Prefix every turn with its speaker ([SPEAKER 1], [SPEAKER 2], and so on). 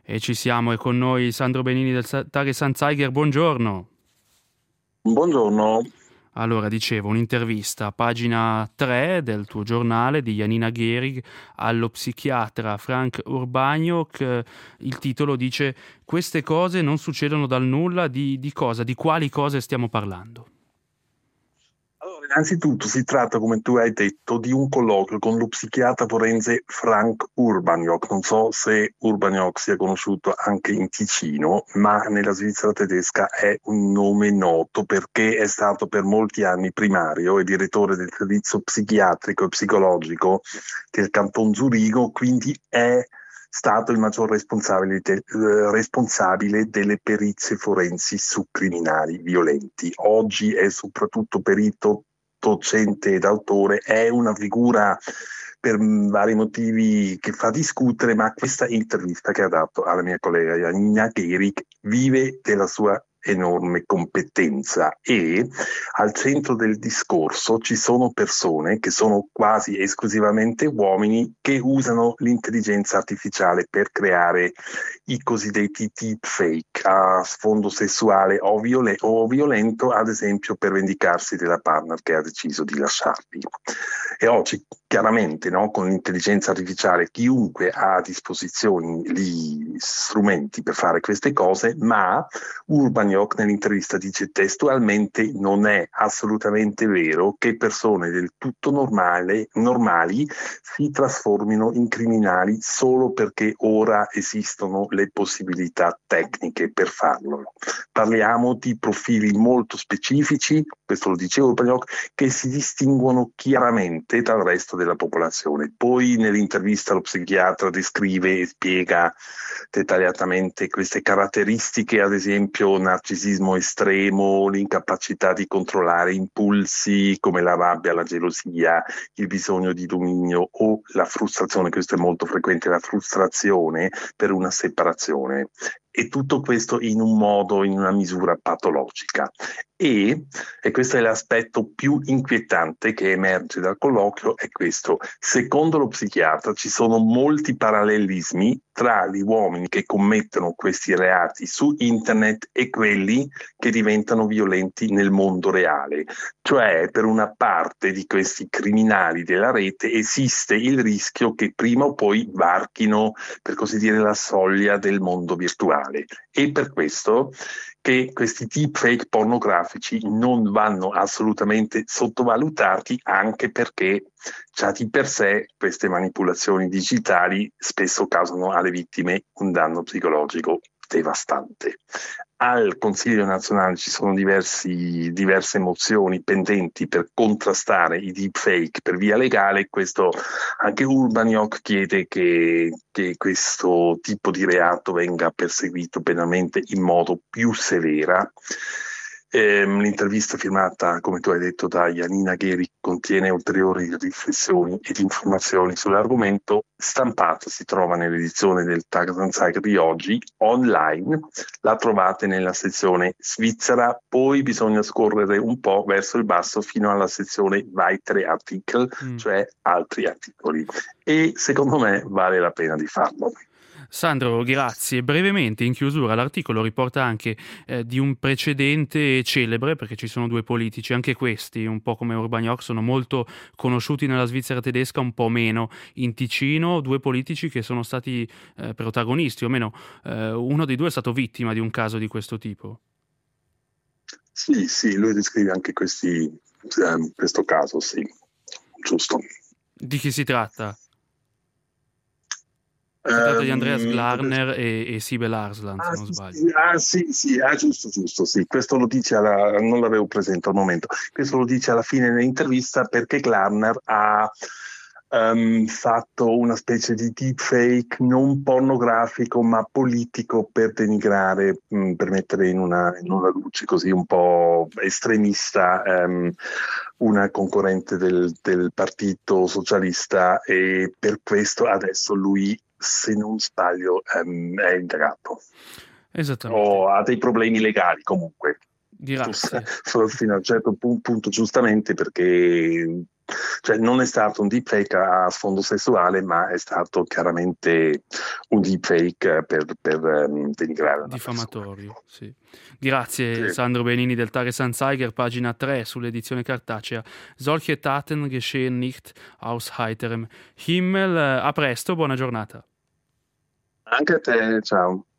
[SPEAKER 1] E ci siamo, è con noi Sandro Benini del Tages-Anzeiger, buongiorno.
[SPEAKER 2] Buongiorno.
[SPEAKER 1] Allora, dicevo, un'intervista, pagina 3 del tuo giornale di Janina Gherig allo psichiatra Frank Urbaniok. Il titolo dice: queste cose non succedono dal nulla. Di cosa? Di quali cose stiamo parlando?
[SPEAKER 2] Allora, innanzitutto si tratta, come tu hai detto, di un colloquio con lo psichiatra forense Frank Urbaniok. Non so se Urbaniok sia conosciuto anche in Ticino, ma nella Svizzera tedesca è un nome noto perché è stato per molti anni primario e direttore del servizio psichiatrico e psicologico del Canton Zurigo, quindi è stato il maggior responsabile delle perizie forensi su criminali violenti. Oggi è soprattutto perito, docente ed autore, è una figura per vari motivi che fa discutere, ma questa intervista che ha dato alla mia collega Janina Gherig vive della sua enorme competenza e al centro del discorso ci sono persone che sono quasi esclusivamente uomini che usano l'intelligenza artificiale per creare i cosiddetti deepfake a sfondo sessuale o violento, ad esempio per vendicarsi della partner che ha deciso di lasciarli. E oggi chiaramente, no, con l'intelligenza artificiale chiunque ha a disposizione gli strumenti per fare queste cose, ma Urbaniok nell'intervista dice testualmente: non è assolutamente vero che persone del tutto normali si trasformino in criminali solo perché ora esistono le possibilità tecniche per farlo. Parliamo di profili molto specifici, questo lo dice Urbaniok, che si distinguono chiaramente dal resto della popolazione. Poi nell'intervista lo psichiatra descrive e spiega dettagliatamente queste caratteristiche, ad esempio narcisismo estremo, l'incapacità di controllare impulsi come la rabbia, la gelosia, il bisogno di dominio o la frustrazione. Questo è molto frequente, la frustrazione per una separazione. E tutto questo in un modo, in una misura patologica. E questo è l'aspetto più inquietante che emerge dal colloquio, è questo: secondo lo psichiatra ci sono molti parallelismi tra gli uomini che commettono questi reati su internet e quelli che diventano violenti nel mondo reale. Cioè, per una parte di questi criminali della rete esiste il rischio che prima o poi varchino, per così dire, la soglia del mondo virtuale. E per questo che questi deepfake pornografici non vanno assolutamente sottovalutati, anche perché già di per sé queste manipolazioni digitali spesso causano alle vittime un danno psicologico devastante. Al Consiglio nazionale ci sono diverse mozioni pendenti per contrastare i deepfake per via legale. Questo anche Urbaniok chiede che questo tipo di reato venga perseguito penalmente in modo più severa. L'intervista firmata, come tu hai detto, da Janina Gherig contiene ulteriori riflessioni ed informazioni sull'argomento. Stampata si trova nell'edizione del Tages-Anzeiger di oggi, online la trovate nella sezione Svizzera, poi bisogna scorrere un po' verso il basso fino alla sezione Weitere Artikel, cioè altri articoli, e secondo me vale la pena di farlo.
[SPEAKER 1] Sandro, grazie. Brevemente, in chiusura, l'articolo riporta anche di un precedente celebre, perché ci sono due politici, anche questi, un po' come Urbaniok, sono molto conosciuti nella Svizzera tedesca, un po' meno in Ticino, due politici che sono stati protagonisti, o meno uno dei due è stato vittima di un caso di questo tipo.
[SPEAKER 2] Sì, lui descrive anche questo caso, sì, giusto.
[SPEAKER 1] Di chi si tratta? Si tratta di Andreas Glarner e Sibel Arslan, se non sbaglio.
[SPEAKER 2] Giusto, sì. Questo lo dice non l'avevo presente al momento. Questo lo dice alla fine dell'intervista perché Glarner ha fatto una specie di deepfake non pornografico ma politico per denigrare, per mettere in una luce così un po' estremista una concorrente del Partito Socialista, e per questo adesso lui, se non sbaglio, è indagato.
[SPEAKER 1] Esattamente.
[SPEAKER 2] O ha dei problemi legali comunque.
[SPEAKER 1] Grazie.
[SPEAKER 2] Fino a un certo punto, giustamente, perché Cioè non è stato un deepfake a sfondo sessuale, ma è stato chiaramente un deepfake per denigrare una persona.
[SPEAKER 1] Diffamatorio, sì. Grazie
[SPEAKER 2] Sì.
[SPEAKER 1] Sandro Benini del Tagesanzeiger, pagina 3 sull'edizione cartacea. Solche Taten geschehen nicht aus heiterem Himmel. A presto, buona giornata.
[SPEAKER 2] Anche a te, ciao.